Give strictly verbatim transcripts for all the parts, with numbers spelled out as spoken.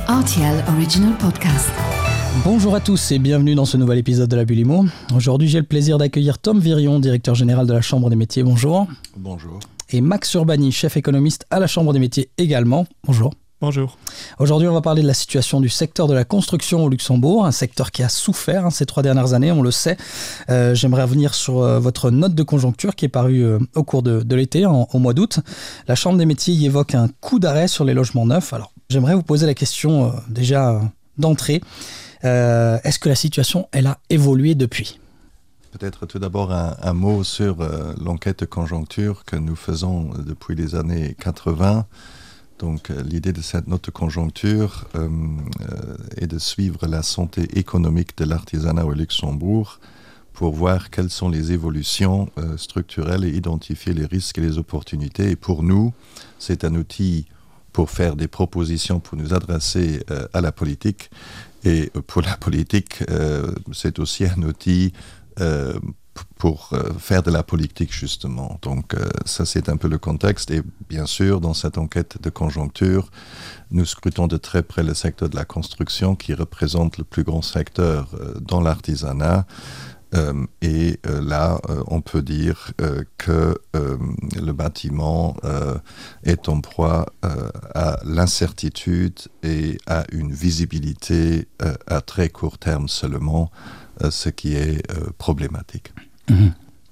R T L Original Podcast. Bonjour à tous et bienvenue dans ce nouvel épisode de La Bulle Immo. Aujourd'hui, j'ai le plaisir d'accueillir Tom Virion, directeur général de la Chambre des métiers. Bonjour. Bonjour. Et Max Urbani, chef économiste à la Chambre des métiers également. Bonjour. Bonjour. Aujourd'hui, on va parler de la situation du secteur de la construction au Luxembourg, un secteur qui a souffert hein, ces trois dernières années, on le sait. Euh, j'aimerais revenir sur euh, votre note de conjoncture qui est parue euh, au cours de, de l'été, en, au mois d'août. La Chambre des métiers y évoque un coup d'arrêt sur les logements neufs. Alors, j'aimerais vous poser la question euh, déjà euh, d'entrée. Euh, est-ce que la situation, elle a évolué depuis ? Peut-être tout d'abord un, un mot sur euh, l'enquête de conjoncture que nous faisons depuis les années quatre-vingts. Donc euh, l'idée de cette note de conjoncture euh, euh, est de suivre la santé économique de l'artisanat au Luxembourg pour voir quelles sont les évolutions euh, structurelles et identifier les risques et les opportunités. Et pour nous, c'est un outil pour faire des propositions, pour nous adresser euh, à la politique. Et pour la politique, euh, c'est aussi un outil euh, pour euh, faire de la politique, justement. Donc euh, ça, c'est un peu le contexte. Et bien sûr, dans cette enquête de conjoncture, nous scrutons de très près le secteur de la construction qui représente le plus grand secteur euh, dans l'artisanat. Euh, et euh, là, euh, on peut dire euh, que euh, le bâtiment euh, est en proie euh, à l'incertitude et à une visibilité euh, à très court terme seulement, euh, ce qui est euh, problématique. Mmh.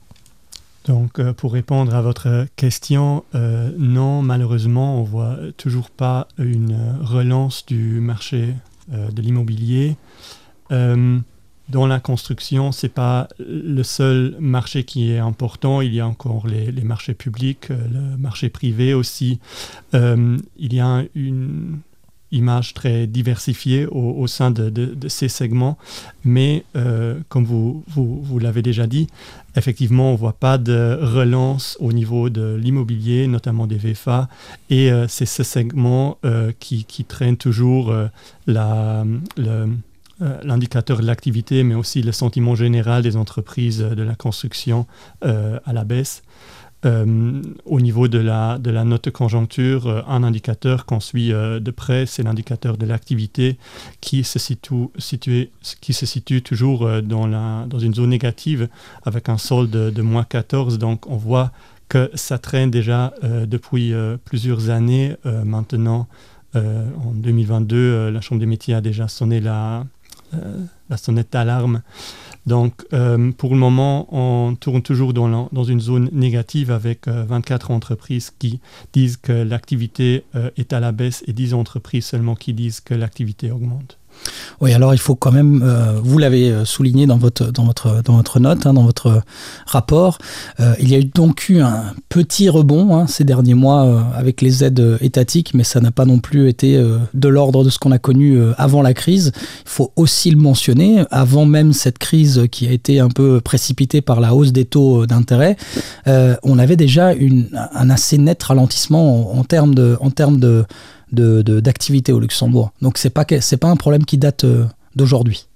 Donc, euh, pour répondre à votre question, euh, non, malheureusement, on ne voit toujours pas une relance du marché euh, de l'immobilier. Euh, Dans la construction, ce n'est pas le seul marché qui est important. Il y a encore les, les marchés publics, le marché privé aussi. Euh, il y a une image très diversifiée au, au sein de, de, de ces segments. Mais euh, comme vous, vous, vous l'avez déjà dit, effectivement, on ne voit pas de relance au niveau de l'immobilier, notamment des V F A. Et euh, c'est ce segment euh, qui, qui traîne toujours euh, la... le, Euh, l'indicateur de l'activité, mais aussi le sentiment général des entreprises euh, de la construction euh, à la baisse. Euh, au niveau de la, de la note de conjoncture, euh, un indicateur qu'on suit euh, de près, c'est l'indicateur de l'activité qui se situe, situé, qui se situe toujours euh, dans, la, dans une zone négative avec un solde de, de moins quatorze. Donc on voit que ça traîne déjà euh, depuis euh, plusieurs années. Euh, maintenant, euh, en deux mille vingt-deux, euh, la Chambre des métiers a déjà sonné la Euh, la sonnette d'alarme. Donc, euh, pour le moment, on tourne toujours dans, la, dans une zone négative avec euh, vingt-quatre entreprises qui disent que l'activité euh, est à la baisse et dix entreprises seulement qui disent que l'activité augmente. Oui, alors il faut quand même, euh, vous l'avez souligné dans votre, dans votre, dans votre note, hein, dans votre rapport, euh, il y a eu donc eu un petit rebond hein, ces derniers mois euh, avec les aides étatiques, mais ça n'a pas non plus été euh, de l'ordre de ce qu'on a connu euh, avant la crise. Il faut aussi le mentionner, avant même cette crise qui a été un peu précipitée par la hausse des taux d'intérêt, euh, on avait déjà une, un assez net ralentissement en, en termes de... En termes de De, de, d'activité au Luxembourg. Donc c'est pas, c'est pas un problème qui date euh, d'aujourd'hui.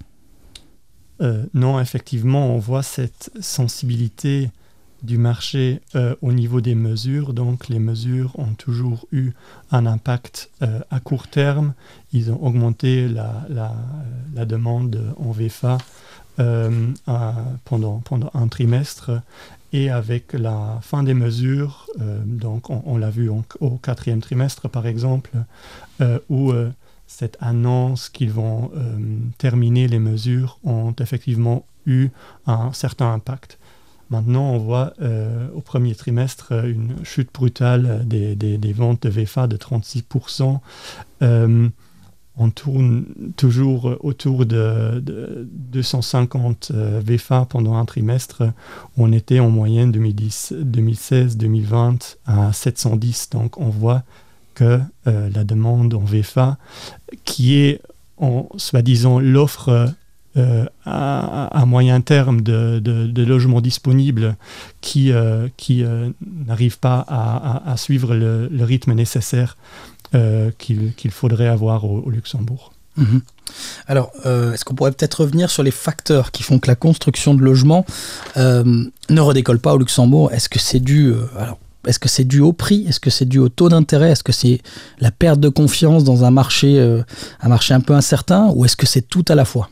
Euh, non, effectivement, on voit cette sensibilité du marché euh, au niveau des mesures. Donc les mesures ont toujours eu un impact euh, à court terme. Ils ont augmenté la, la, la demande en V F A euh, à, pendant, pendant un trimestre. Et avec la fin des mesures, euh, donc on, on l'a vu en, au quatrième trimestre par exemple, euh, où euh, cette annonce qu'ils vont euh, terminer les mesures ont effectivement eu un certain impact. Maintenant, on voit euh, au premier trimestre une chute brutale des, des, des ventes de V F A de trente-six pour cent. Euh, On tourne toujours autour de, de deux cent cinquante euh, V F A pendant un trimestre. On était en moyenne deux mille dix, deux mille seize deux mille vingt à sept cent dix. Donc on voit que euh, la demande en V F A, qui est en soi-disant l'offre euh, à, à moyen terme de, de, de logements disponibles qui, euh, qui euh, n'arrive pas à, à, à suivre le, le rythme nécessaire Euh, qu'il, qu'il faudrait avoir au, au Luxembourg. Mmh. Alors, euh, est-ce qu'on pourrait peut-être revenir sur les facteurs qui font que la construction de logements euh, ne redécolle pas au Luxembourg ? Est-ce que c'est dû, euh, alors, Est-ce que c'est dû au prix? Est-ce que c'est dû au taux d'intérêt? Est-ce que c'est la perte de confiance dans un marché, euh, un marché un peu incertain? Ou est-ce que c'est tout à la fois?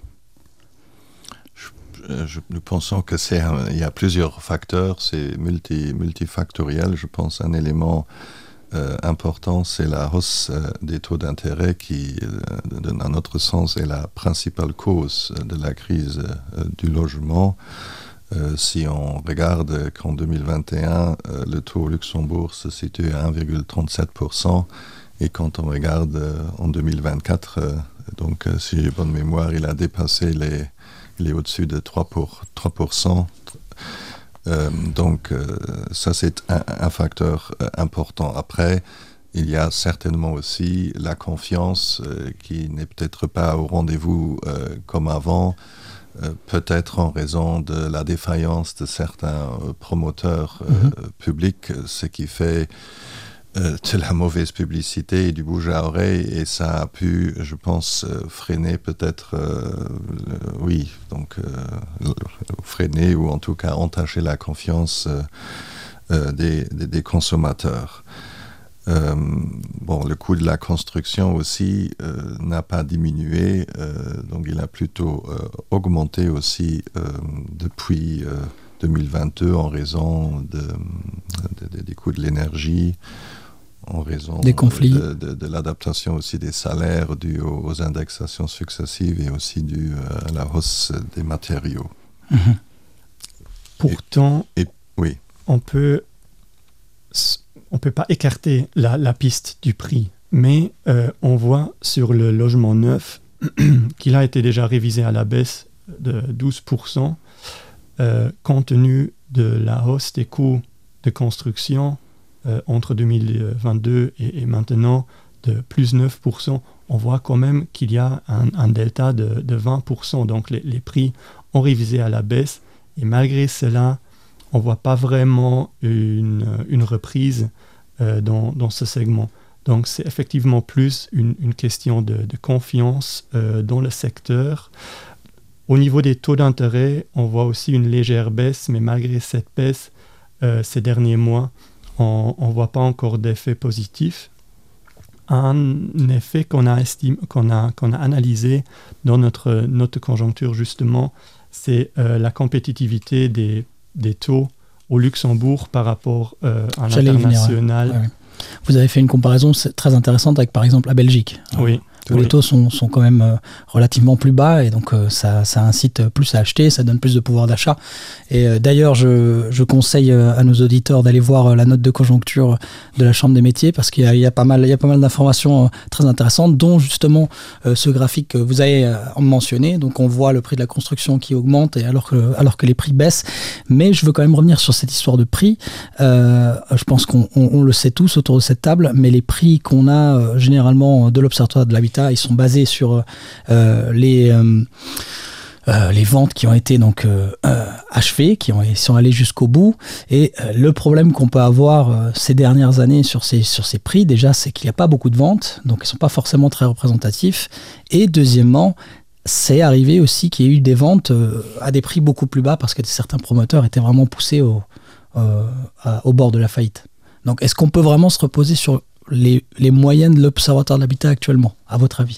je, je, Nous pensons que c'est un, il y a plusieurs facteurs, c'est multi, multifactoriel. Je pense un élément euh, important, c'est la hausse euh, des taux d'intérêt qui, euh, dans notre sens, est la principale cause de la crise euh, du logement. Euh, si on regarde qu'en deux mille vingt et un, euh, le taux au Luxembourg se situe à un virgule trente-sept pour cent et quand on regarde euh, en deux mille vingt-quatre, euh, donc euh, si j'ai bonne mémoire, il a dépassé les, il est au-dessus de trois pour cent. Euh, donc euh, ça c'est un, un facteur euh, important. Après, il y a certainement aussi la confiance euh, qui n'est peut-être pas au rendez-vous euh, comme avant. Euh, peut-être en raison de la défaillance de certains euh, promoteurs euh, mm-hmm. publics, ce qui fait euh, de la mauvaise publicité et du bouche à oreille, et ça a pu, je pense, euh, freiner peut-être, euh, le, oui, donc euh, freiner ou en tout cas entacher la confiance euh, euh, des, des, des consommateurs. Euh, bon, le coût de la construction aussi euh, n'a pas diminué, euh, donc il a plutôt euh, augmenté aussi euh, depuis euh, deux mille vingt-deux en raison de, de, de, des coûts de l'énergie, en raison des conflits, de, de, de l'adaptation aussi des salaires dus aux, aux indexations successives et aussi dû à la hausse des matériaux. Mmh. Pourtant, et, et, oui. on peut... On ne peut pas écarter la, la piste du prix, mais euh, on voit sur le logement neuf qu'il a été déjà révisé à la baisse de douze pour cent, euh, compte tenu de la hausse des coûts de construction euh, entre deux mille vingt-deux et, et maintenant de plus neuf pour cent. On voit quand même qu'il y a un, un delta de, de vingt pour cent, donc les, les prix ont révisé à la baisse, et malgré cela, on ne voit pas vraiment une, une reprise euh, dans, dans ce segment. Donc c'est effectivement plus une, une question de, de confiance euh, dans le secteur. Au niveau des taux d'intérêt, on voit aussi une légère baisse, mais malgré cette baisse, euh, ces derniers mois, on ne voit pas encore d'effet positif. Un effet qu'on a, estime, qu'on a, qu'on a analysé dans notre note de conjoncture justement, c'est euh, la compétitivité des des taux au Luxembourg par rapport euh, à l'international. Ouais. Ouais, ouais. Vous avez fait une comparaison très intéressante avec par exemple la Belgique. Oui. Où oui. Les taux sont, sont quand même euh, relativement plus bas et donc euh, ça, ça incite plus à acheter, ça donne plus de pouvoir d'achat. Et euh, d'ailleurs, je, je conseille euh, à nos auditeurs d'aller voir euh, la note de conjoncture de la Chambre des métiers parce qu'il y a, il y a pas mal, il y a pas mal d'informations euh, très intéressantes, dont justement euh, ce graphique que vous avez euh, mentionné. Donc on voit le prix de la construction qui augmente et alors, que, alors que les prix baissent. Mais je veux quand même revenir sur cette histoire de prix. Euh, je pense qu'on on, on le sait tous autour de cette table, mais les prix qu'on a euh, généralement de l'Observatoire de l'habitat, ils sont basés sur euh, les, euh, euh, les ventes qui ont été donc, euh, euh, achevées, qui ont, sont allées jusqu'au bout. Et euh, le problème qu'on peut avoir euh, ces dernières années sur ces, sur ces prix, déjà, c'est qu'il n'y a pas beaucoup de ventes, donc ils ne sont pas forcément très représentatifs. Et deuxièmement, c'est arrivé aussi qu'il y ait eu des ventes euh, à des prix beaucoup plus bas parce que certains promoteurs étaient vraiment poussés au, euh, à, au bord de la faillite. Donc est-ce qu'on peut vraiment se reposer sur Les, les moyennes de l'Observatoire de l'habitat actuellement, à votre avis?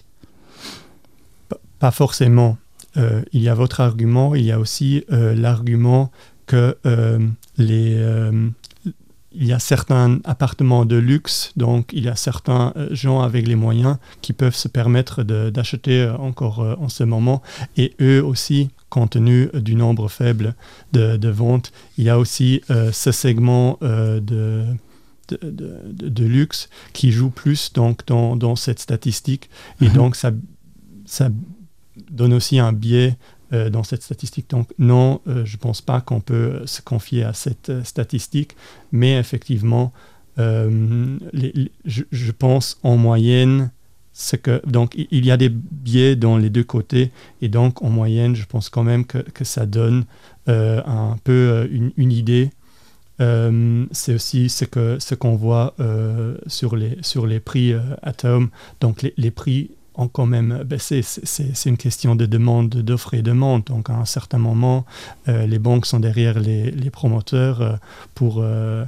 Pas forcément. Euh, il y a votre argument, il y a aussi euh, l'argument que euh, les, euh, il y a certains appartements de luxe, donc il y a certains gens avec les moyens qui peuvent se permettre de, d'acheter encore euh, en ce moment, et eux aussi, compte tenu du nombre faible de, de ventes, il y a aussi euh, ce segment euh, de De, de, de luxe qui joue plus donc, dans, dans cette statistique et mmh. donc ça, ça donne aussi un biais euh, dans cette statistique. Donc non, euh, je ne pense pas qu'on peut se confier à cette euh, statistique, mais effectivement, euh, les, les, je, je pense en moyenne, ce que, donc il y a des biais dans les deux côtés et donc en moyenne, je pense quand même que, que ça donne euh, un peu une, une idée. Euh, c'est aussi ce, que, ce qu'on voit euh, sur, les, sur les prix euh, Atom. Donc les, les prix ont quand même baissé. C'est, c'est, c'est une question de demande, d'offre et demande. Donc à un certain moment, euh, les banques sont derrière les, les promoteurs euh, pour, euh, pour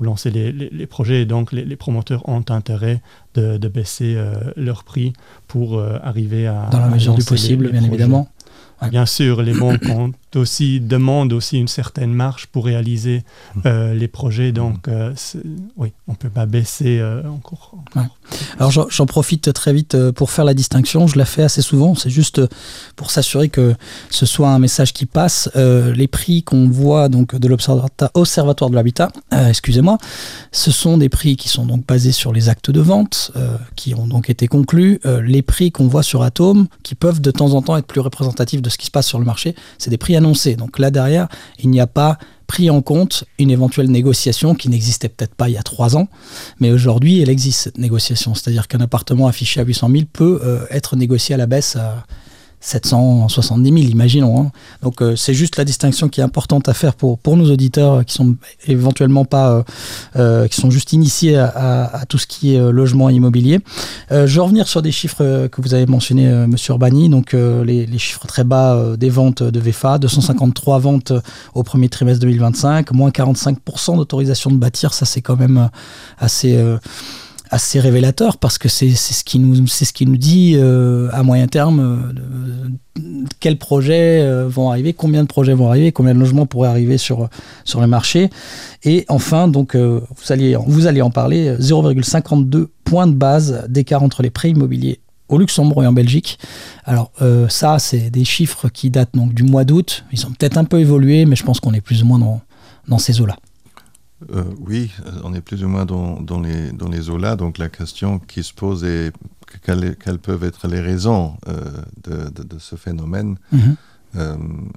pour lancer les, les, les projets. Et donc, les, les promoteurs ont intérêt de, de baisser euh, leur prix pour euh, arriver à... Dans la mesure du possible, les, les bien projets. évidemment. Ouais. Bien sûr, les banques ont aussi, demandent aussi une certaine marge pour réaliser euh, les projets. Donc, euh, oui, on ne peut pas baisser euh, encore. encore. Ouais. Alors, j'en, j'en profite très vite pour faire la distinction. Je la fais assez souvent. C'est juste pour s'assurer que ce soit un message qui passe. Euh, les prix qu'on voit donc, de l'Observatoire de l'Habitat, euh, excusez-moi, ce sont des prix qui sont donc basés sur les actes de vente euh, qui ont donc été conclus. Euh, les prix qu'on voit sur Atome, qui peuvent de temps en temps être plus représentatifs de ce qui se passe sur le marché, c'est des prix annoncés. Donc là derrière, il n'y a pas pris en compte une éventuelle négociation qui n'existait peut-être pas il y a trois ans, mais aujourd'hui elle existe cette négociation. C'est-à-dire qu'un appartement affiché à huit cent mille peut euh, être négocié à la baisse à sept cent soixante-dix mille, imaginons. Hein. Donc euh, c'est juste la distinction qui est importante à faire pour, pour nos auditeurs qui sont éventuellement pas, euh, euh, qui sont juste initiés à, à, à tout ce qui est euh, logement immobilier. Euh, je vais revenir sur des chiffres euh, que vous avez mentionnés, euh, Monsieur Urbani. Donc euh, les, les chiffres très bas euh, des ventes de V F A, deux cent cinquante-trois ventes euh, au premier trimestre deux mille vingt-cinq, moins quarante-cinq pour cent d'autorisation de bâtir. Ça c'est quand même euh, assez... Euh, assez révélateur parce que c'est, c'est, ce, qui nous, c'est ce qui nous dit euh, à moyen terme euh, quels projets euh, vont arriver, combien de projets vont arriver, combien de logements pourraient arriver sur, sur le marché. Et enfin, donc, euh, vous, alliez, vous allez en parler, zéro virgule cinquante-deux points de base d'écart entre les prêts immobiliers au Luxembourg et en Belgique. Alors euh, ça, c'est des chiffres qui datent donc, du mois d'août. Ils ont peut-être un peu évolué, mais je pense qu'on est plus ou moins dans, dans ces eaux-là. Euh, oui, on est plus ou moins dans, dans, les, dans les eaux-là. Donc la question qui se pose est quelles, quelles peuvent être les raisons euh, de, de, de ce phénomène. Mm-hmm. euh,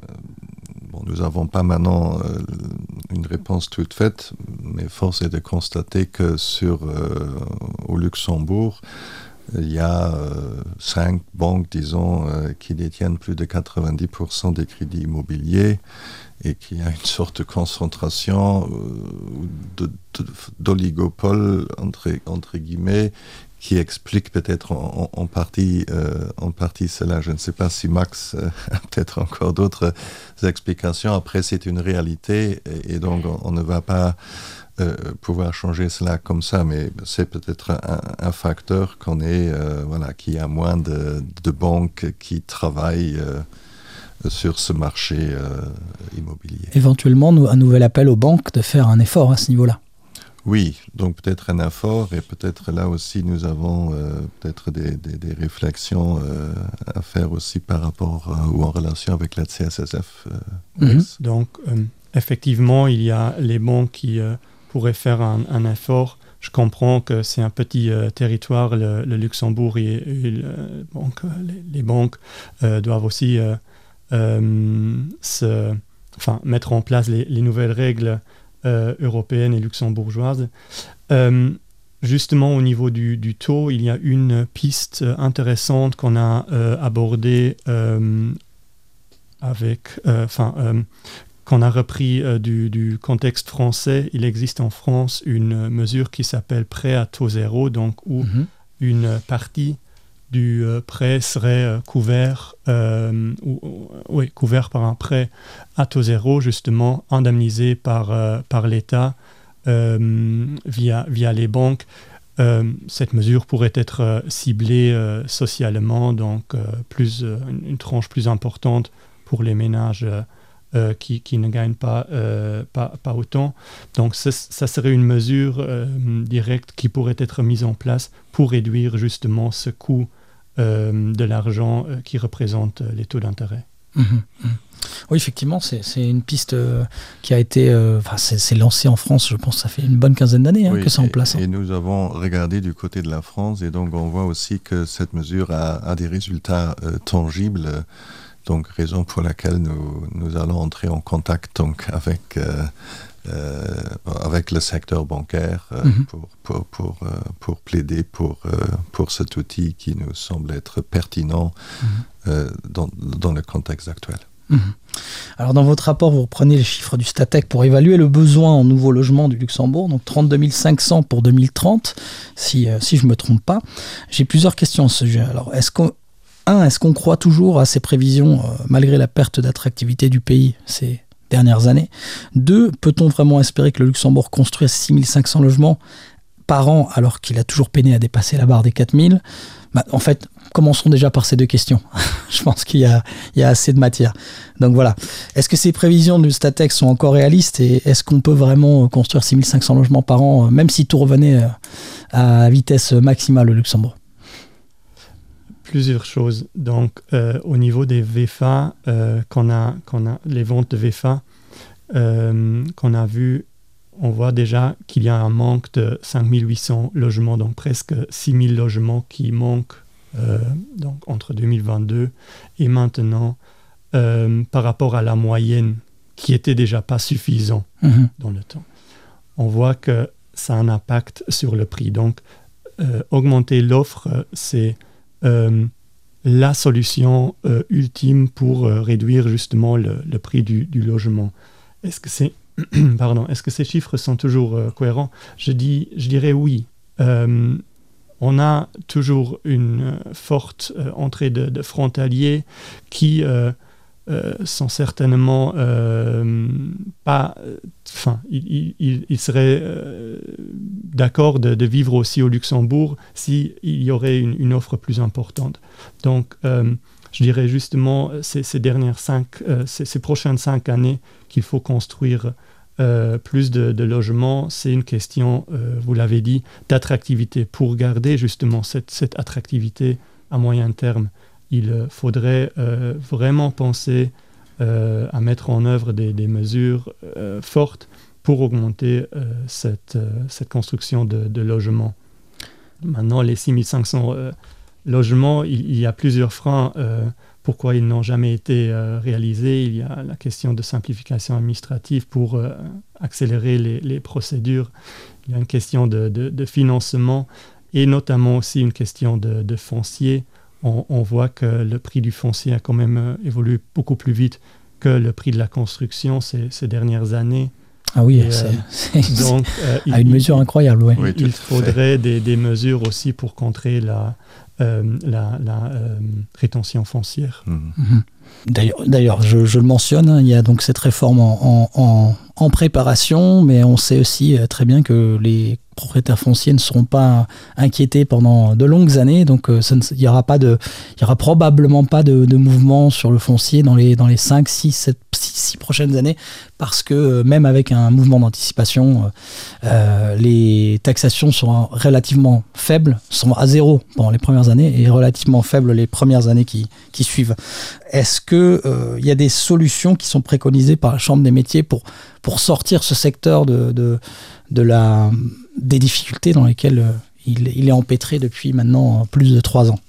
bon, nous n'avons pas maintenant euh, une réponse toute faite, mais force est de constater que sur, euh, au Luxembourg, il y a euh, cinq banques, disons, euh, qui détiennent plus de quatre-vingt-dix pour cent des crédits immobiliers et qu'il y a une sorte de concentration euh, de, de, d'oligopole, entre, entre guillemets, qui explique peut-être en, en, en, partie, euh, en partie cela. Je ne sais pas si Max euh, a peut-être encore d'autres explications. Après, c'est une réalité et, et donc on, on ne va pas euh, pouvoir changer cela comme ça, mais c'est peut-être un, un facteur qu'on est, euh, voilà, qu'il y a moins de, de banques qui travaillent euh, sur ce marché euh, immobilier. Éventuellement, un nouvel appel aux banques de faire un effort à ce niveau-là. Oui, donc peut-être un effort et peut-être là aussi nous avons euh, peut-être des, des, des réflexions euh, à faire aussi par rapport euh, ou en relation avec la C S S F. Euh, mm-hmm. Donc euh, effectivement, il y a les banques qui euh, pourraient faire un, un effort. Je comprends que c'est un petit euh, territoire, le, le Luxembourg, et, et le, donc, les, les banques euh, doivent aussi euh, euh, se, enfin, mettre en place les, les nouvelles règles Euh, européenne et luxembourgeoise. Euh, justement, au niveau du, du taux, il y a une piste intéressante qu'on a euh, abordée euh, avec, enfin, euh, euh, qu'on a repris euh, du, du contexte français. Il existe en France une mesure qui s'appelle prêt à taux zéro, donc où mm-hmm. une partie du euh, prêt serait euh, couvert, euh, ou, ou, oui, couvert par un prêt à taux zéro, justement indemnisé par, euh, par l'État euh, via, via les banques. Euh, cette mesure pourrait être euh, ciblée euh, socialement, donc euh, plus, euh, une, une tranche plus importante pour les ménages euh, euh, qui, qui ne gagnent pas, euh, pas, pas autant. Donc ça, ça serait une mesure euh, directe qui pourrait être mise en place pour réduire justement ce coût Euh, de l'argent euh, qui représente euh, les taux d'intérêt. Mmh, mmh. Oui, effectivement, c'est, c'est une piste euh, qui a été euh, c'est, c'est lancée en France, je pense, ça fait une bonne quinzaine d'années hein, oui, que c'est en place. Hein. Et nous avons regardé du côté de la France et donc on voit aussi que cette mesure a, a des résultats euh, tangibles, donc raison pour laquelle nous, nous allons entrer en contact donc, avec euh, Euh, avec le secteur bancaire euh, mm-hmm. pour, pour, pour, euh, pour plaider pour, euh, pour cet outil qui nous semble être pertinent mm-hmm. euh, dans, dans le contexte actuel. Mm-hmm. Alors dans votre rapport, vous reprenez les chiffres du Statec pour évaluer le besoin en nouveaux logements du Luxembourg, donc trente-deux mille cinq cents pour deux mille trente, si, euh, si je ne me trompe pas. J'ai plusieurs questions à ce sujet. Alors, est-ce qu'on, un, est-ce qu'on croit toujours à ces prévisions euh, malgré la perte d'attractivité du pays ces dernières années. Deux, peut-on vraiment espérer que le Luxembourg construise six mille cinq cents logements par an alors qu'il a toujours peiné à dépasser la barre des quatre mille? Bah, en fait, commençons déjà par ces deux questions. Je pense qu'il y a, il y a assez de matière. Donc voilà. Est-ce que ces prévisions du Statex sont encore réalistes et est-ce qu'on peut vraiment construire six mille cinq cents logements par an, même si tout revenait à vitesse maximale au Luxembourg? Plusieurs choses. Donc, euh, au niveau des V F A, euh, qu'on a, qu'on a, les ventes de V F A euh, qu'on a vues, on voit déjà qu'il y a un manque de cinq mille huit cents logements, donc presque six mille logements qui manquent euh, donc entre deux mille vingt-deux et maintenant euh, par rapport à la moyenne qui était déjà pas suffisant mmh. dans le temps. On voit que ça a un impact sur le prix. Donc, euh, augmenter l'offre, c'est euh, la solution euh, ultime pour euh, réduire justement le, le prix du, du logement. Est-ce que c'est Pardon, est-ce que ces chiffres sont toujours euh, cohérents? Je, dis, je dirais oui. Euh, on a toujours une euh, forte euh, entrée de, de frontaliers qui euh, euh, sont certainement euh, pas... Enfin, euh, ils, ils, ils seraient euh, d'accord de, de vivre aussi au Luxembourg s'il y aurait une, une offre plus importante. Donc, euh, je dirais justement ces, ces dernières cinq, euh, ces, ces prochaines cinq années qu'il faut construire euh, plus de, de logements. C'est une question, euh, vous l'avez dit, d'attractivité. Pour garder justement cette, cette attractivité à moyen terme, il faudrait euh, vraiment penser euh, à mettre en œuvre des, des mesures euh, fortes pour augmenter euh, cette, euh, cette construction de, de logements. Maintenant, les six mille cinq cents euh, logements, il, il y a plusieurs freins. Euh, pourquoi ils n'ont jamais été euh, réalisés. Il y a la question de simplification administrative pour euh, accélérer les, les procédures. Il y a une question de, de, de financement et notamment aussi une question de, de foncier. On, on voit que le prix du foncier a quand même euh, évolué beaucoup plus vite que le prix de la construction ces, ces dernières années. Ah oui, et, c'est, euh, c'est, donc, euh, à une il, mesure incroyable. Ouais. Oui, il faudrait des, des mesures aussi pour contrer la, euh, la, la euh, rétention foncière. Mmh. Mmh. D'ailleurs, d'ailleurs je, je le mentionne, hein, il y a donc cette réforme en, en, en préparation, mais on sait aussi très bien que les propriétaires fonciers ne seront pas inquiétés pendant de longues années, donc euh, ça ne, il y aura pas de, il y aura probablement pas de, de mouvement sur le foncier dans les dans les cinq, six, sept, six prochaines années, parce que euh, même avec un mouvement d'anticipation, euh, les taxations seront relativement faibles, sont à zéro pendant les premières années et relativement faibles les premières années qui qui suivent. Est-ce que euh, il y a des solutions qui sont préconisées par la Chambre des métiers pour pour sortir ce secteur de de de la des difficultés dans lesquelles euh, il, il est empêtré depuis maintenant plus de trois ans?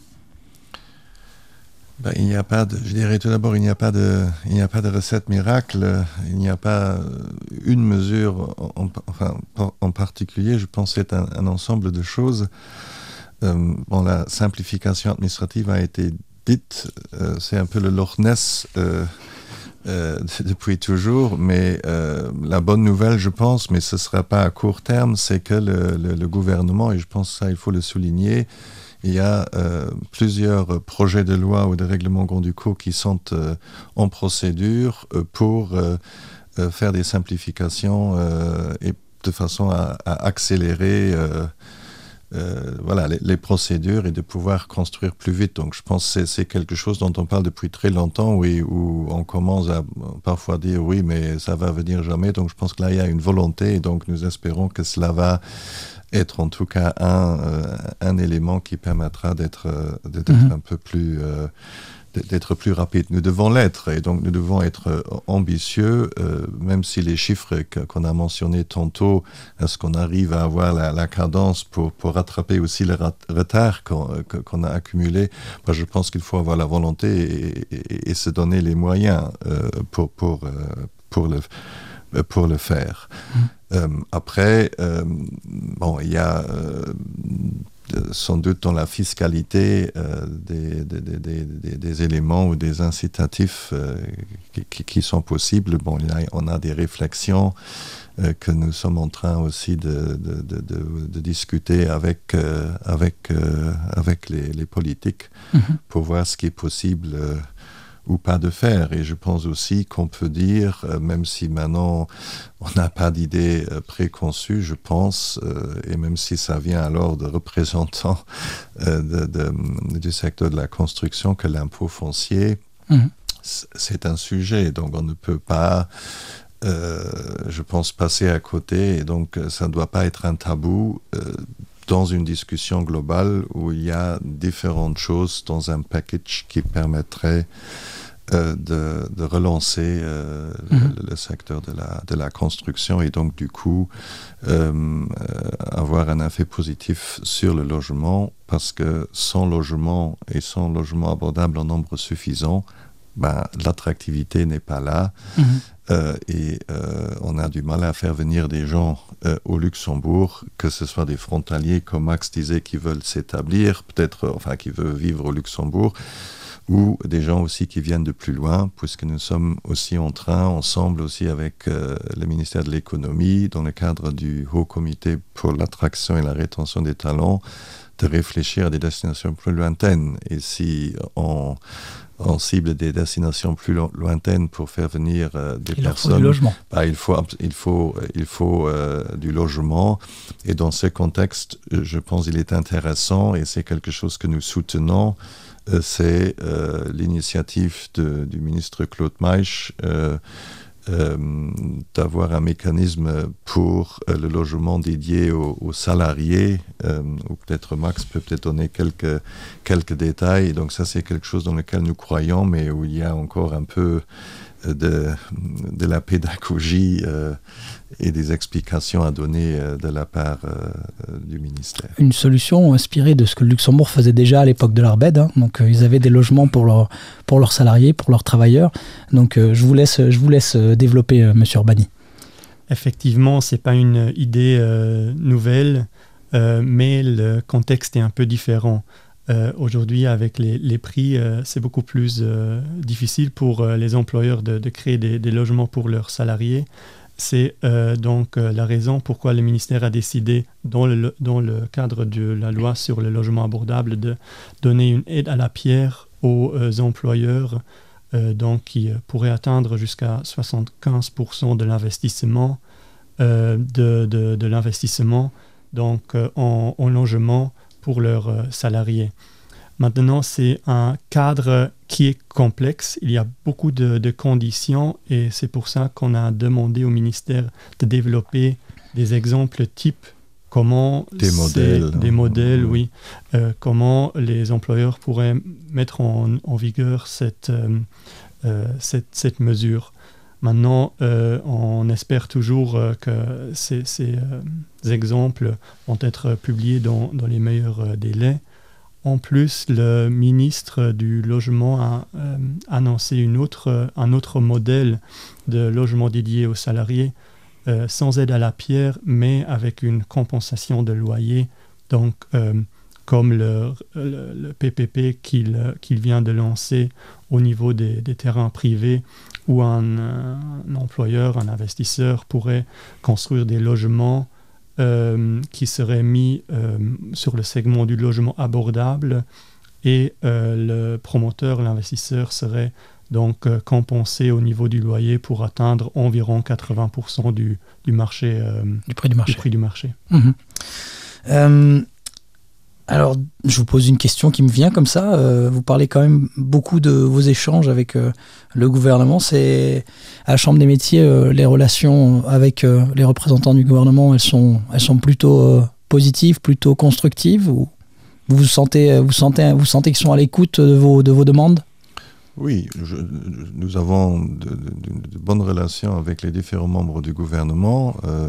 Ben, il n'y a pas de, je dirais tout d'abord, il n'y a pas de, il n'y a pas de recette miracle. Il n'y a pas une mesure, en, enfin, en particulier. Je pense que c'est un, un ensemble de choses. Euh, bon, la simplification administrative a été dite. Euh, c'est un peu le Loch Ness. Euh, Euh, depuis toujours, mais euh, la bonne nouvelle, je pense, mais ce ne sera pas à court terme, c'est que le, le, le gouvernement, et je pense que ça, il faut le souligner, il y a euh, plusieurs projets de loi ou de règlements Grand-Ducaux qui sont euh, en procédure euh, pour euh, euh, faire des simplifications euh, et de façon à, à accélérer euh, Euh, voilà, les, les procédures et de pouvoir construire plus vite. Donc je pense que c'est, c'est quelque chose dont on parle depuis très longtemps, oui, où on commence à parfois dire oui, mais ça va venir jamais. Donc je pense que là, il y a une volonté et donc nous espérons que cela va être en tout cas un, euh, un élément qui permettra d'être, d'être mm-hmm. un peu plus... Euh, d'être plus rapide. Nous devons l'être et donc nous devons être ambitieux, euh, même si les chiffres que, qu'on a mentionnés tantôt, est-ce qu'on arrive à avoir la, la cadence pour, pour rattraper aussi le rat, retard qu'on, qu'on a accumulé. Moi, je pense qu'il faut avoir la volonté et, et, et se donner les moyens euh, pour, pour, euh, pour, le, pour le faire. Mmh. Euh, après, euh, bon, il y a... Euh, sans doute dans la fiscalité euh, des, des, des, des, des éléments ou des incitatifs euh, qui, qui sont possibles. Bon, là, on a des réflexions euh, que nous sommes en train aussi de, de, de, de, de discuter avec, euh, avec, euh, avec les, les politiques mm-hmm. pour voir ce qui est possible euh, ou pas de faire. Et je pense aussi qu'on peut dire, euh, même si maintenant on n'a pas d'idée euh, préconçue, je pense, euh, et même si ça vient alors de représentants euh, de, de, du secteur de la construction, que l'impôt foncier, mmh. c'est un sujet. Donc on ne peut pas, euh, je pense, passer à côté. Et donc ça ne doit pas être un tabou euh, dans une discussion globale où il y a différentes choses dans un package qui permettrait euh, de, de relancer euh, mmh. le, le secteur de la, de la construction et donc du coup euh, euh, avoir un effet positif sur le logement, parce que sans logement et sans logement abordable en nombre suffisant, ben, l'attractivité n'est pas là. Mmh. Euh, et euh, on a du mal à faire venir des gens euh, au Luxembourg, que ce soit des frontaliers, comme Max disait, qui veulent s'établir, peut-être, enfin, qui veulent vivre au Luxembourg, ou des gens aussi qui viennent de plus loin, puisque nous sommes aussi en train, ensemble aussi avec euh, le ministère de l'économie, dans le cadre du Haut Comité pour l'attraction et la rétention des talents, de réfléchir à des destinations plus lointaines. Et si on, on cible des destinations plus lo- lointaines pour faire venir euh, des il personnes, faut du logement. Bah, il faut, il faut, il faut euh, du logement. Et dans ce contexte, je pense qu'il est intéressant, et c'est quelque chose que nous soutenons, euh, c'est euh, l'initiative de, du ministre Claude Maïch, euh, Euh, d'avoir un mécanisme pour euh, le logement dédié aux, aux salariés, euh, ou peut-être Max peut peut-être donner quelques, quelques détails. Donc ça, c'est quelque chose dans lequel nous croyons, mais où il y a encore un peu de, de la pédagogie euh, et des explications à donner euh, de la part euh, du ministère. Une solution inspirée de ce que le Luxembourg faisait déjà à l'époque de l'Arbed. Hein. Donc euh, ils avaient des logements pour, leur, pour leurs salariés, pour leurs travailleurs. Donc euh, je vous laisse, je vous laisse développer, euh, Monsieur Urbani. Effectivement, ce n'est pas une idée euh, nouvelle, euh, mais le contexte est un peu différent. Euh, aujourd'hui, avec les, les prix, euh, c'est beaucoup plus euh, difficile pour euh, les employeurs de, de créer des, des logements pour leurs salariés. C'est euh, donc euh, la raison pourquoi le ministère a décidé, dans le, dans le cadre de la loi sur le logement abordable, de donner une aide à la pierre aux euh, employeurs euh, donc, qui euh, pourraient atteindre jusqu'à soixante-quinze pour cent de l'investissement, euh, de, de, de l'investissement donc, euh, en, en logement pour leurs euh, salariés. Maintenant, c'est un cadre qui est complexe. Il y a beaucoup de, de conditions et c'est pour ça qu'on a demandé au ministère de développer des exemples types, comment des modèles, des modèles, oui, euh, comment les employeurs pourraient mettre en, en vigueur cette, euh, euh, cette, cette mesure. Maintenant, euh, on espère toujours euh, que ces, ces euh, exemples vont être publiés dans, dans les meilleurs euh, délais. En plus, le ministre du Logement a euh, annoncé une autre, euh, un autre modèle de logement dédié aux salariés, euh, sans aide à la pierre, mais avec une compensation de loyer, donc euh, comme le, le, le P P P qu'il, qu'il vient de lancer au niveau des, des terrains privés, où un, un employeur, un investisseur pourrait construire des logements euh, qui seraient mis euh, sur le segment du logement abordable et euh, le promoteur, l'investisseur serait donc euh, compensé au niveau du loyer pour atteindre environ quatre-vingts pour cent du, du, marché, euh, du prix du marché. Du prix du marché. Mmh. Euh, alors, je vous pose une question qui me vient comme ça. Euh, vous parlez quand même beaucoup de vos échanges avec euh, le gouvernement. C'est à la Chambre des métiers, euh, les relations avec euh, les représentants du gouvernement, elles sont, elles sont plutôt euh, positives, plutôt constructives. Ou vous vous sentez, vous sentez, vous sentez qu'ils sont à l'écoute de vos, de vos demandes ? Oui, je, nous avons de, de, de bonnes relations avec les différents membres du gouvernement. Euh,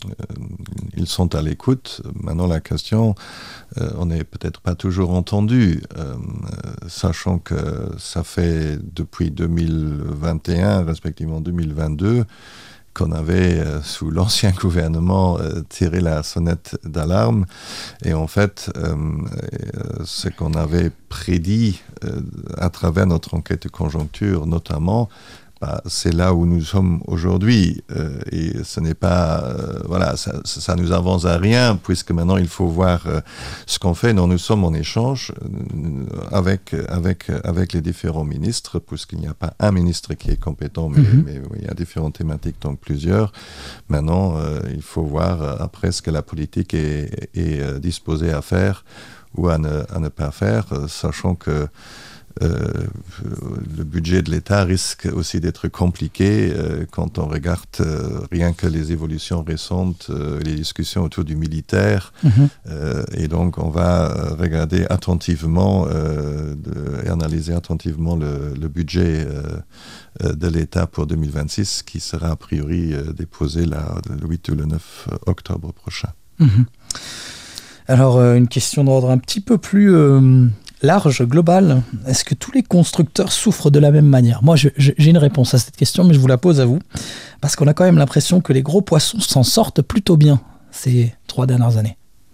ils sont à l'écoute. Maintenant, la question, euh, on n'est peut-être pas toujours entendu, euh, sachant que ça fait depuis deux mille vingt et un, respectivement deux mille vingt-deux, qu'on avait, euh, sous l'ancien gouvernement, euh, tiré la sonnette d'alarme. Et en fait, euh, euh, ce qu'on avait prédit euh, à travers notre enquête de conjoncture, notamment, bah, c'est là où nous sommes aujourd'hui. Euh, et ce n'est pas... Euh, voilà, ça, ça nous avance à rien, puisque maintenant, il faut voir euh, ce qu'on fait. Non, nous sommes en échange euh, avec, avec, avec les différents ministres, puisqu'il n'y a pas un ministre qui est compétent, mais, mm-hmm. mais oui, il y a différentes thématiques, donc plusieurs. Maintenant, euh, il faut voir euh, après ce que la politique est, est euh, disposée à faire ou à ne, à ne pas faire, euh, sachant que Euh, le budget de l'État risque aussi d'être compliqué euh, quand on regarde euh, rien que les évolutions récentes, euh, les discussions autour du militaire. Mm-hmm. Euh, et donc, on va regarder attentivement euh, de, et analyser attentivement le, le budget euh, de l'État pour deux mille vingt-six, qui sera a priori euh, déposé là, le huit ou le neuf octobre prochain. Mm-hmm. Alors, euh, une question d'ordre un petit peu plus... Euh large, global, est-ce que tous les constructeurs souffrent de la même manière ? Moi, je, je, j'ai une réponse à cette question, mais je vous la pose à vous, parce qu'on a quand même l'impression que les gros poissons s'en sortent plutôt bien ces trois dernières années.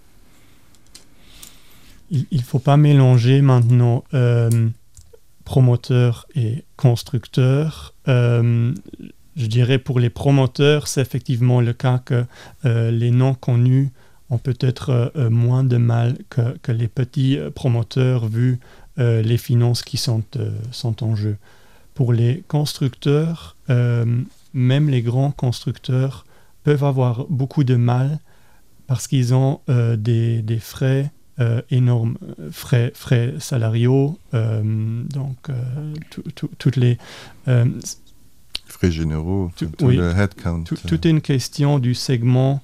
Il ne faut pas mélanger maintenant euh, promoteurs et constructeurs. Euh, je dirais pour les promoteurs, c'est effectivement le cas que euh, les non connus ont peut-être euh, moins de mal que, que les petits euh, promoteurs vu euh, les finances qui sont, euh, sont en jeu. Pour les constructeurs, euh, même les grands constructeurs peuvent avoir beaucoup de mal parce qu'ils ont euh, des, des frais euh, énormes, frais, frais salariaux, euh, donc euh, toutes les... Euh, frais généraux, tout, tout oui, le headcount. Tout, tout est une question du segment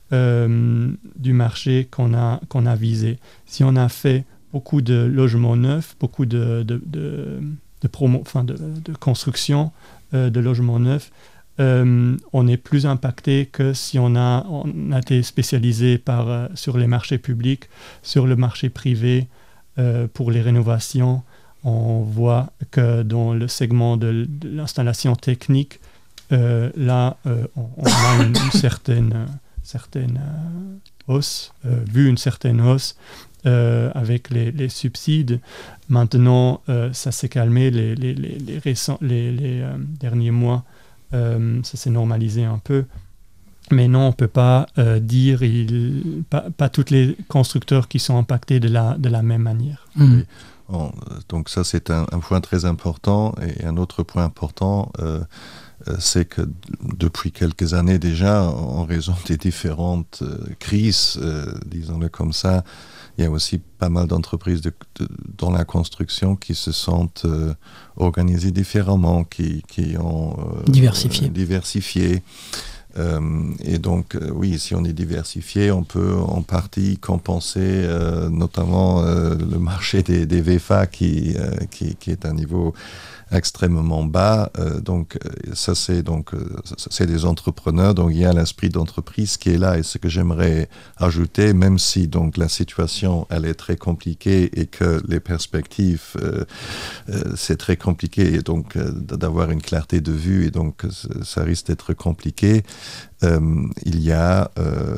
Euh, du marché qu'on a, qu'on a visé. Si on a fait beaucoup de logements neufs, beaucoup de, de, de, de, promo, enfin de, de construction euh, de logements neufs, euh, on est plus impacté que si on a, on a été spécialisé par, euh, sur les marchés publics, sur le marché privé euh, pour les rénovations. On voit que dans le segment de, de l'installation technique, euh, là, euh, on, on a une, une certaine... certaine euh, hausse, euh, vu une certaine hausse euh, avec les, les subsides. Maintenant, euh, ça s'est calmé les, les, les, les, récents, les, les euh, derniers mois, euh, ça s'est normalisé un peu. Mais non, on ne peut pas euh, dire, il, pas, pas tous les constructeurs qui sont impactés de la, de la même manière. Mmh. Oui. Bon, donc ça, c'est un, un point très important. Et un autre point important, euh, c'est que depuis quelques années déjà, en raison des différentes euh, crises, euh, disons-le comme ça, il y a aussi pas mal d'entreprises de, de, dans la construction qui se sentent euh, organisées différemment, qui, qui ont euh, diversifié. Euh, diversifié. Euh, et donc, euh, oui, si on est diversifié, on peut en partie compenser euh, notamment euh, le marché des, des V F A qui, euh, qui, qui est à un niveau extrêmement bas. Euh, donc, ça, c'est, donc, c'est des entrepreneurs. Donc, il y a l'esprit d'entreprise qui est là. Et ce que j'aimerais ajouter, même si donc, la situation, elle est très compliquée et que les perspectives, euh, euh, c'est très compliqué et donc euh, d'avoir une clarté de vue et donc ça risque d'être compliqué. Euh, il y a euh,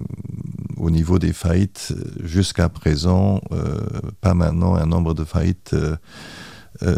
au niveau des faillites, jusqu'à présent, euh, pas maintenant, un nombre de faillites euh, Euh,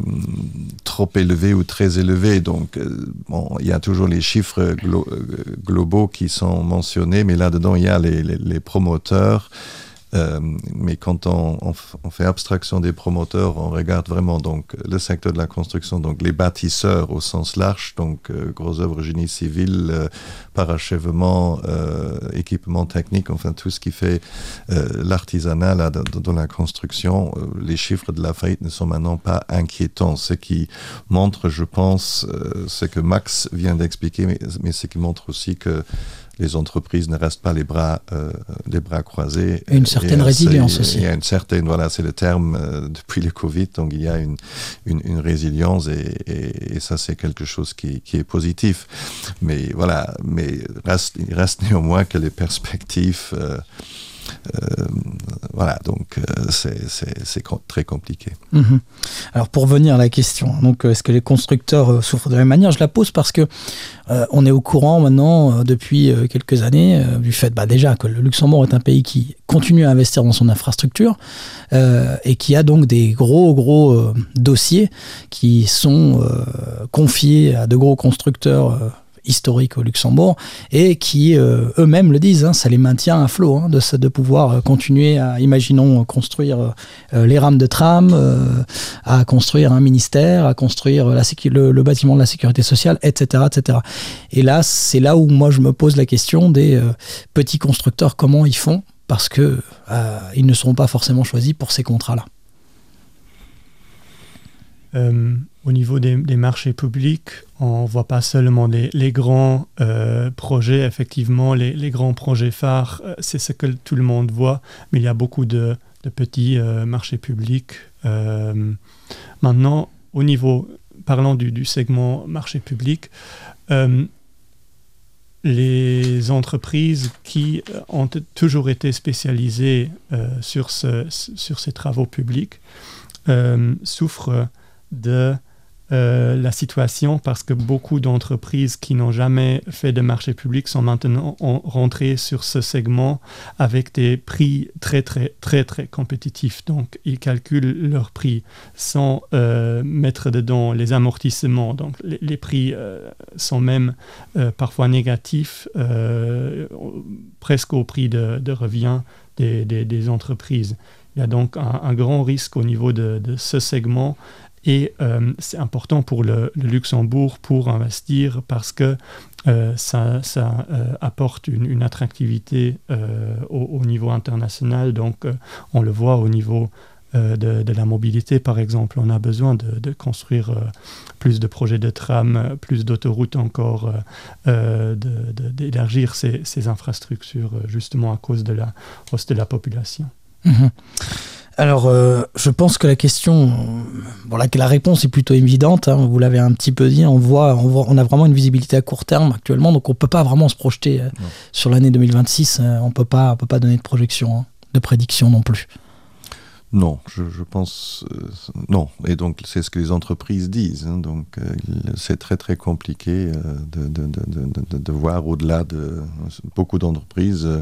trop élevé ou très élevé. Donc, euh, bon, il y a toujours les chiffres glo- euh, globaux qui sont mentionnés, mais là-dedans, il y a les, les, les promoteurs. Euh, mais quand on, on, f- on fait abstraction des promoteurs, on regarde vraiment donc, le secteur de la construction, donc les bâtisseurs au sens large, donc euh, gros œuvres, génie civil, euh, parachèvement, euh, équipement technique, enfin tout ce qui fait euh, l'artisanat là, dans, dans la construction. Euh, les chiffres de la faillite ne sont maintenant pas inquiétants. Ce qui montre, je pense, euh, ce que Max vient d'expliquer, mais, mais ce qui montre aussi que les entreprises ne restent pas les bras, euh, les bras croisés. Et une certaine et résilience aussi. Il y a une certaine, voilà, c'est le terme euh, depuis le Covid, donc il y a une, une, une résilience et, et, et ça c'est quelque chose qui, qui est positif. Mais voilà, mais reste, il reste néanmoins que les perspectives euh, euh, voilà, donc euh, c'est, c'est, c'est très compliqué. Mmh. Alors pour revenir à la question, donc est-ce que les constructeurs euh, souffrent de la même manière? Je la pose parce que euh, on est au courant maintenant euh, depuis euh, quelques années euh, du fait bah, déjà que le Luxembourg est un pays qui continue à investir dans son infrastructure euh, et qui a donc des gros gros euh, dossiers qui sont euh, confiés à de gros constructeurs euh, historiques au Luxembourg et qui euh, eux-mêmes le disent, hein, ça les maintient à flot hein, de, de pouvoir euh, continuer à, imaginons, construire euh, les rames de tram, euh, à construire un ministère, à construire la sécu- le, le bâtiment de la sécurité sociale, et cetera, et cetera. Et là, c'est là où moi je me pose la question des euh, petits constructeurs, comment ils font, parce que euh, ils ne seront pas forcément choisis pour ces contrats-là. Euh, au niveau des, des marchés publics, on ne voit pas seulement les, les grands euh, projets, effectivement, les, les grands projets phares, euh, c'est ce que tout le monde voit, mais il y a beaucoup de, de petits euh, marchés publics. Euh, maintenant, au niveau, parlant du, du segment marché public, euh, les entreprises qui ont t- toujours été spécialisées euh, sur, ce, sur ces travaux publics euh, souffrent de euh, la situation parce que beaucoup d'entreprises qui n'ont jamais fait de marché public sont maintenant rentrées sur ce segment avec des prix très très très très compétitifs. Donc ils calculent leurs prix sans euh, mettre dedans les amortissements. Donc les, les prix euh, sont même euh, parfois négatifs, euh, presque au prix de, de revient des, des, des entreprises. Il y a donc un, un grand risque au niveau de, de ce segment. Et euh, c'est important pour le, le Luxembourg pour investir parce que euh, ça, ça euh, apporte une, une attractivité euh, au, au niveau international. Donc, euh, on le voit au niveau euh, de, de la mobilité, par exemple. On a besoin de, de construire euh, plus de projets de tram, plus d'autoroutes encore, euh, de, de, d'élargir ces, ces infrastructures justement à cause de la hausse de la population. Mmh. Alors, euh, je pense que la question, bon, la, la réponse est plutôt évidente, hein, vous l'avez un petit peu dit, on voit, on voit, on a vraiment une visibilité à court terme actuellement, donc on ne peut pas vraiment se projeter euh, sur l'année deux mille vingt-six, euh, on ne peut pas donner de projection, hein, de prédiction non plus. Non, je, je pense euh, non, et donc c'est ce que les entreprises disent, hein, donc euh, c'est très très compliqué euh, de, de, de, de, de voir au-delà de beaucoup d'entreprises. Euh,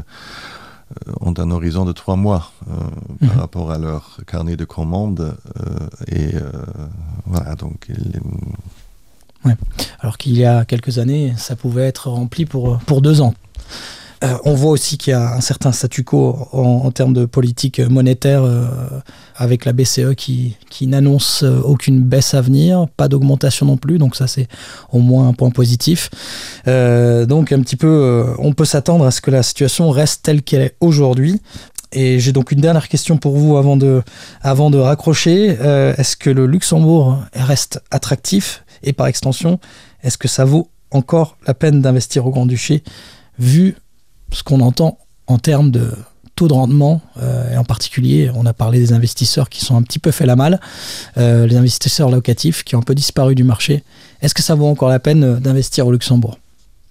ont un horizon de trois mois euh, mmh. par rapport à leur carnet de commandes euh, et euh, voilà donc il... ouais. Alors qu'il y a quelques années ça pouvait être rempli pour, pour deux ans. Euh, on voit aussi qu'il y a un certain statu quo en, en termes de politique monétaire euh, avec la B C E qui, qui n'annonce aucune baisse à venir, pas d'augmentation non plus, donc ça c'est au moins un point positif. Euh, donc un petit peu, euh, on peut s'attendre à ce que la situation reste telle qu'elle est aujourd'hui. Et j'ai donc une dernière question pour vous avant de, avant de raccrocher. Euh, est-ce que le Luxembourg reste attractif et par extension, est-ce que ça vaut encore la peine d'investir au Grand-Duché vu ce qu'on entend en termes de taux de rendement, euh, et en particulier, on a parlé des investisseurs qui sont un petit peu fait la malle, euh, les investisseurs locatifs qui ont un peu disparu du marché. Est-ce que ça vaut encore la peine d'investir au Luxembourg ?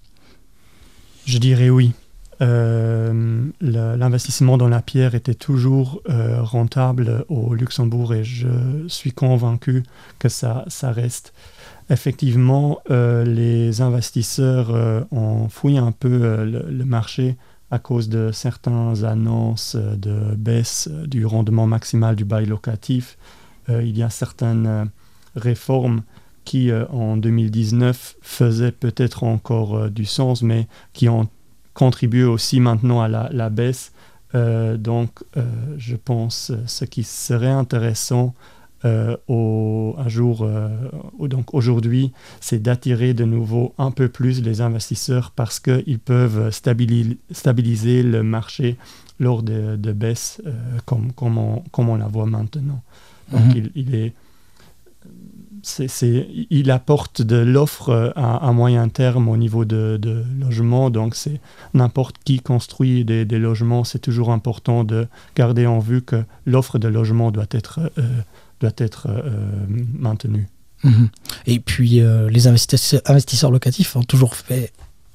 Je dirais oui. Euh, le, l'investissement dans la pierre était toujours euh, rentable au Luxembourg et je suis convaincu que ça, ça reste. Effectivement, euh, les investisseurs euh, ont fouillé un peu euh, le, le marché à cause de certaines annonces de baisse du rendement maximal du bail locatif. Euh, il y a certaines euh, réformes qui, euh, en deux mille dix-neuf, faisaient peut-être encore euh, du sens, mais qui ont contribué aussi maintenant à la, la baisse. Euh, donc, euh, je pense ce qui serait intéressant Euh, au, un jour, euh, donc aujourd'hui, c'est d'attirer de nouveau un peu plus les investisseurs parce qu'ils peuvent stabiliser, stabiliser le marché lors de, de baisses euh, comme, comme, on, comme on la voit maintenant. Donc mm-hmm. il, il, est, c'est, c'est, il apporte de l'offre à, à moyen terme au niveau de, de logements. Donc c'est n'importe qui construit des, des logements, c'est toujours important de garder en vue que l'offre de logements doit être euh, doit être euh, maintenu. Mmh. Et puis, euh, les investisseurs, investisseurs locatifs ont toujours fait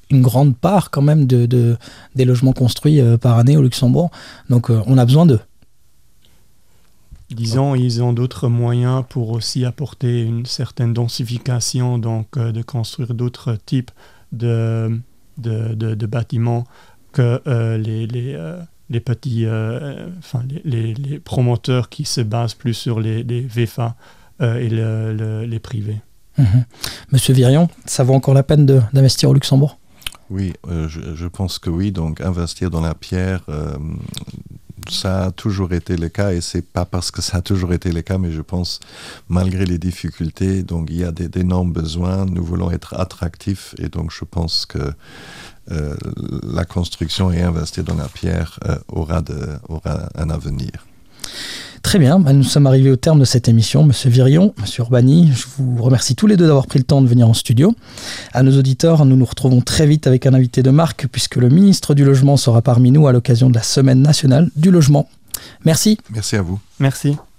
une grande part quand même de, de, des logements construits euh, par année au Luxembourg. Donc euh, on a besoin d'eux. Disons, ils ont d'autres moyens pour aussi apporter une certaine densification, donc euh, de construire d'autres types de, de, de, de bâtiments que euh, les, les, euh, les petits, euh, enfin les, les, les promoteurs qui se basent plus sur les, les V F A euh, et le, le, les privés. Mmh. Monsieur Virion, ça vaut encore la peine de, d'investir au Luxembourg ? Oui, euh, je, je pense que oui. Donc investir dans la pierre, euh, ça a toujours été le cas, et c'est pas parce que ça a toujours été le cas, mais je pense malgré les difficultés, donc il y a des, d'énormes besoins. Nous voulons être attractifs, et donc je pense que euh, la construction et investir dans la pierre euh, aura, de, aura un avenir. Très bien, bah nous sommes arrivés au terme de cette émission. Monsieur Virion, Monsieur Urbani, je vous remercie tous les deux d'avoir pris le temps de venir en studio. À nos auditeurs, nous nous retrouvons très vite avec un invité de marque, puisque le ministre du Logement sera parmi nous à l'occasion de la Semaine nationale du logement. Merci. Merci à vous. Merci.